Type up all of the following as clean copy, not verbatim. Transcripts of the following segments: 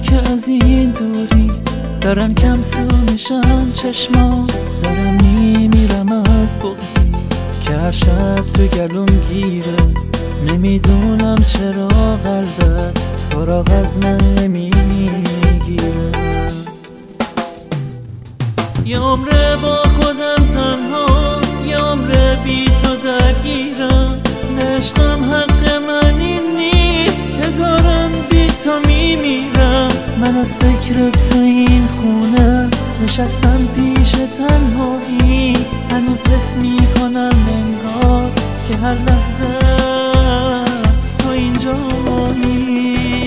که از این دوری دارن کم سو میشن چشما، دارم میمیرم از بغضی که هر شب تو گلوم گیره. نمیدونم چرا قلبت سراغ از من نمیگیره. یه عمره با خودم تنها، یه عمره بی تو درگیرم. عشقم حق من این نیست که دارم بی تو میمیرم. من از فکر تو این خونه نشستم پیش تنهایی، هنوز حس میکنم انگار که هر لحظه تو اینجایی.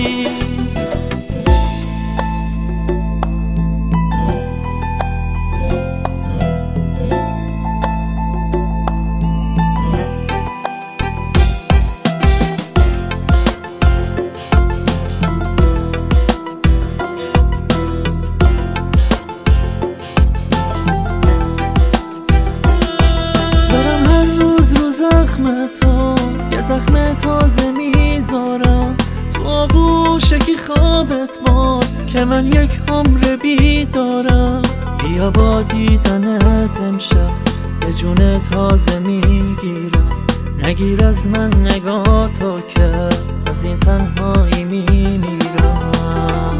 یه زخم تازه میذارم تو آغوش کی خوابت باد که من یک عمر بیدارم. بیا با دیدنت امشب به جون تازه میگیرم. نگیر از من نگاه تو که از این تنهایی میمیرم.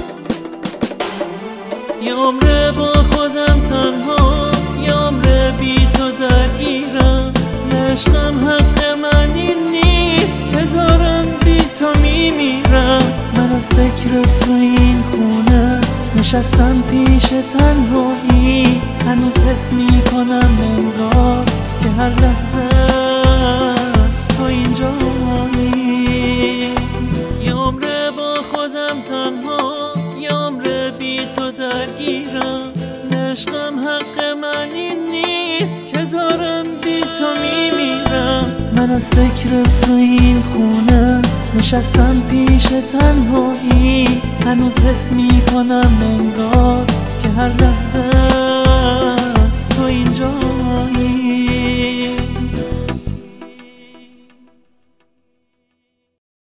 یه عمر با خودم تنها، یه عمر بی تو درگیرم. عشقم حق من این نیست که دارم بی تو میمیرم. من از فکر تو این خونه نشستم پیش تنهایی، هنوز حس میکنم انگار که هر لحظه تو اینجایی. یه عمره با خودم تنها، یه عمره بی تو درگیرم. عشقم حق من این نیست که دارم بی تو میمیرم. من از فکر تو این خونه نشستم پیش تنهایی، هنوز حس میکنم انگار که هر لحظه تو اینجایی.